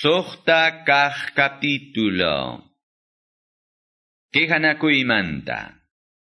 Sohta kah capítulo. Quejanakuymanta.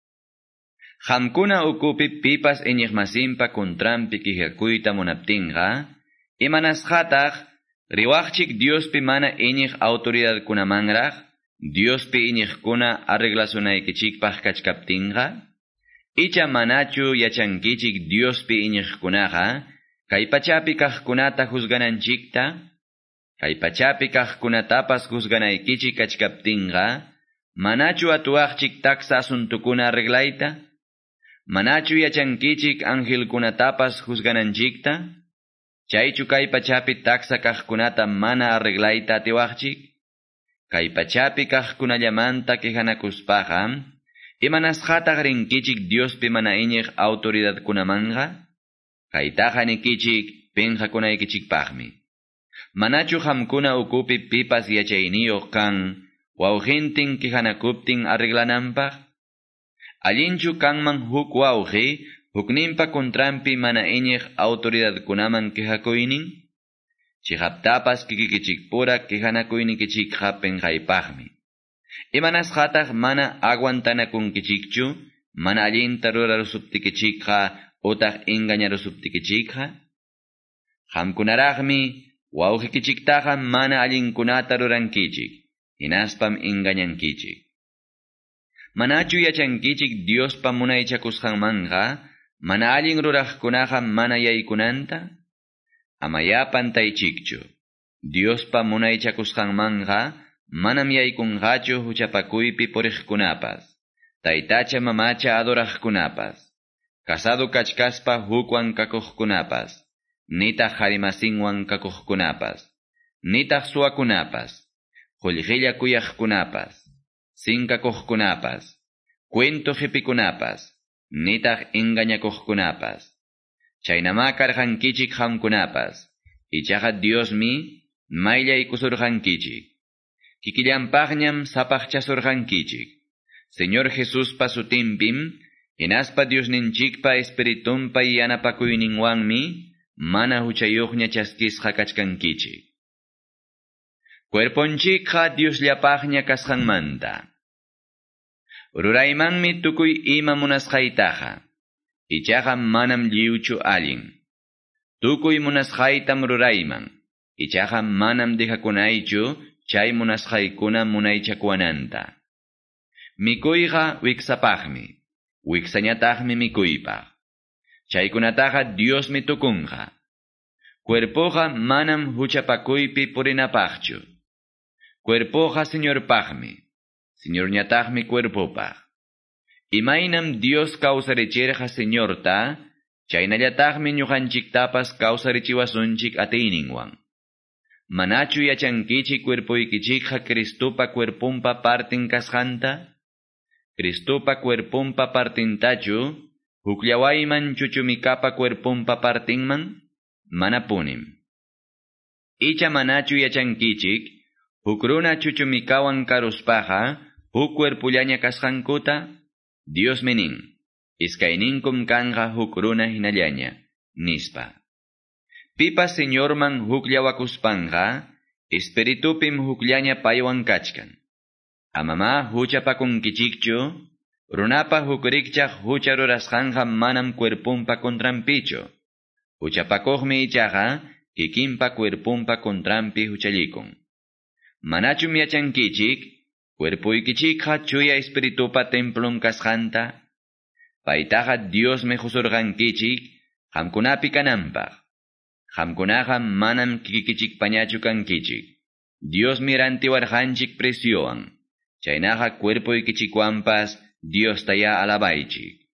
Hamkuna ukupi pipas eñigmasimpa kontrampi kijakuyta munaptinga, imanashataq riwaqchik Diospi mana eñig autoridad kunamanraq, Diospi eñigkuna arreglasunaykichikpaq kachkaptinga, icha manachu yachankichik Diospi eñigkunaqa, kay pachapi kaqkunata juzgananchikta, kay pachapi kaqkunatapas juzganaykichik kachkaptinga, manachu atuaqchik taksa asuntukuna arreglayta, manachu yachankichik angelkunatapas juzgananchikta, chaychu kay pachapi taksa kaqkunata mana arreglayta atiwaqchik, kay pachapi kaqkunallamanta quejanakuspaqa, imanasqataq rinkichik Diospi mana iñiq autoridadkunamanga, kaytaqa nikichik penqakunaykichikpaqmi. Manachu hamkuna ukupi pipas yachayniyuq kan, wawqintin qihanakuptin arreglananpaq? Allinchu kanman huk wawqi, hukninpa kontrampi mana iñiq autoridadkunaman qijakuynin? Chihaptapas kikikichikpura qihanakuynikichikqa penqaypaqmi. Imanasqataq mana aguantanakunkichikchu, mana allinta rurarusuptikichikqa utaq engañarusuptikichikqa? Hamkunaraqmi wawqikichiktaqa mana allinkunata rurankichik, hinaspam engañankichik. Manachu yachankichik Diospa munaychakusqanmanga, mana allin ruraqkunaqa mana yaykunanta? Amayapantaychikchu. Diospa munaychakusqanmanga, manam yaykunqachu huchapakuypi puriqkunapas, taytacha mamacha adoraqkunapas, casado kachkaspa hukwan kakuqkunapas, nitaq harimasinwan kakuqkunapas, nitaq suwakunapas, qullqilla kuyaqkunapas, sinkakuqkunapas, cuento qipikunapas, nitaq engañakuqkunapas. Chaynama karqankichik hamkunapas, ichaqa Diosmi mayllaykusurqankichik. Kikillanpaqñam sapaqchasurqankichik. Señor Jesuspa sutinpim, hinaspa Diosninchikpa espiritunpa yanapakuyninwanmi, mana huchayuqña chaskisqa kachkankichik. Cuerponchikqa Diosllapaqña kasqanmanta. Ruraymanmi tukuy ima munasqaytaqa, ichaqa manam lliwchu allin. Tukuy munasqaytam rurayman, ichaqa manam dejakunaychu chay munasqaykuna munaychakwananta. Mikuyqa wiksapaqmi, wiksañataqmi mikuypaq. Chaykunataqa Diosmi tukunqa. Cuerpoqa manam huchapakuypi purinapaqchu. Cuerpoqa Señorpaqmi, Señorñataqmi cuerpopaq. Imaynam Dios kawsarichirqa Señorta, chaynallataqmi ñuqanchiktapas kawsarichiwasunchik atiyninwan. Manachu yachankichik cuerpuykichikqa Cristupa cuerpunpa partin kasqanta? Cristupa cuerpunpa partintachu, huklawayman chuchumikapa cuerpunpa partinman? Manapunim. Icha manachu yachankichik, huk runa chuchumikawan karuspaqa, huk cuerpullaña kasqankuta? Dios menin, iskayninkum kanga huk runa hinallaña, nispa. Pipa Señorman hukllawakuspanga, espiritupim hukllaña paywan kachkan. Amama huchapakunkichikchu, runapa hukrikchaq hucha rurasqanja manam cuerpunpa kontrampichu. Huchapakuqmi ichaqa, kikinpa cuerpunpa kontrampi huchallikun. Manachum yachankichik, cuerpuykichikqa chuya espiritupa templon kasqanta? Paytaqa Diosmi husurqankichik, hamkunapi kananpaq. Hamkunaqa manam kikikichikpañachu kankichik. Diosmi rantiwarqanchik presiowan. Chaynaqa cuerpuykichikwanpas Diostaya alabaychik.